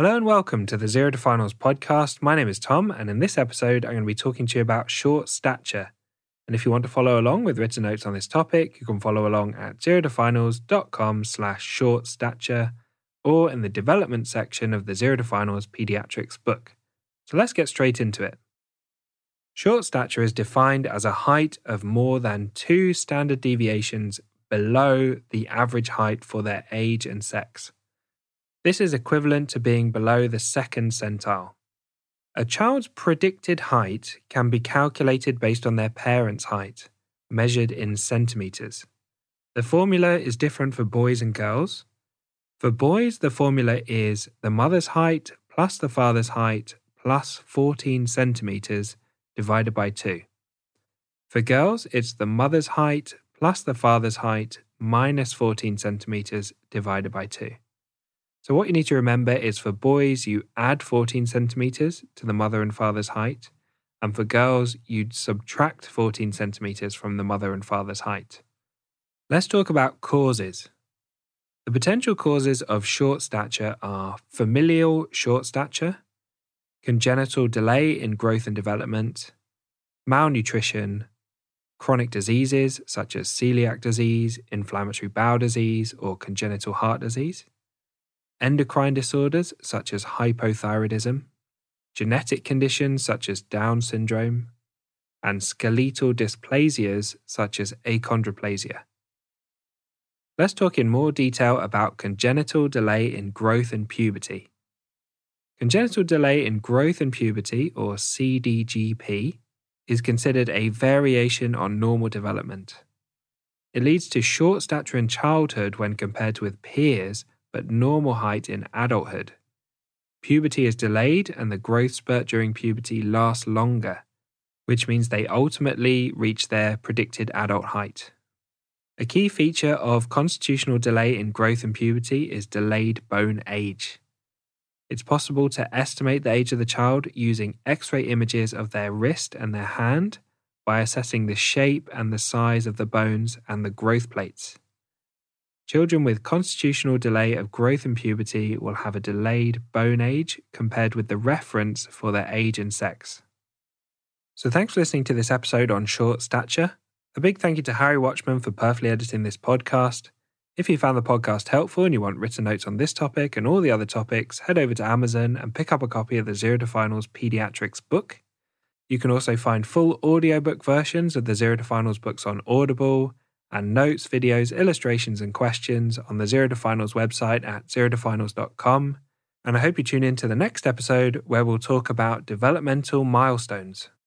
Hello and welcome to the Zero to Finals podcast. My name is Tom, and in this episode, I'm going to be talking to you about short stature. And if you want to follow along with written notes on this topic, you can follow along at zerotofinals.com/short stature or in the development section of the Zero to Finals Pediatrics book. So let's get straight into it. Short stature is defined as a height of more than 2 standard deviations below the average height for their age and sex. This is equivalent to being below the second centile. A child's predicted height can be calculated based on their parents' height, measured in centimetres. The formula is different for boys and girls. For boys, the formula is the mother's height plus the father's height plus 14 centimetres divided by 2. For girls, it's the mother's height plus the father's height minus 14 centimetres divided by 2. So what you need to remember is for boys, you add 14 centimetres to the mother and father's height, and for girls, you'd subtract 14 centimetres from the mother and father's height. Let's talk about causes. The potential causes of short stature are familial short stature, congenital delay in growth and development, malnutrition, chronic diseases such as celiac disease, inflammatory bowel disease, or congenital heart disease, endocrine disorders such as hypothyroidism, genetic conditions such as Down syndrome, and skeletal dysplasias such as achondroplasia. Let's talk in more detail about congenital delay in growth and puberty. Congenital delay in growth and puberty, or CDGP, is considered a variation on normal development. It leads to short stature in childhood when compared with peers, but normal height in adulthood. Puberty is delayed and the growth spurt during puberty lasts longer, which means they ultimately reach their predicted adult height. A key feature of constitutional delay in growth and puberty is delayed bone age. It's possible to estimate the age of the child using X-ray images of their wrist and their hand by assessing the shape and the size of the bones and the growth plates. Children with constitutional delay of growth and puberty will have a delayed bone age compared with the reference for their age and sex. So thanks for listening to this episode on short stature. A big thank you to Harry Watchman for perfectly editing this podcast. If you found the podcast helpful and you want written notes on this topic and all the other topics, head over to Amazon and pick up a copy of the Zero to Finals Pediatrics book. You can also find full audiobook versions of the Zero to Finals books on Audible, and notes, videos, illustrations and questions on the Zero to Finals website at zerotofinals.com. And I hope you tune in to the next episode where we'll talk about developmental milestones.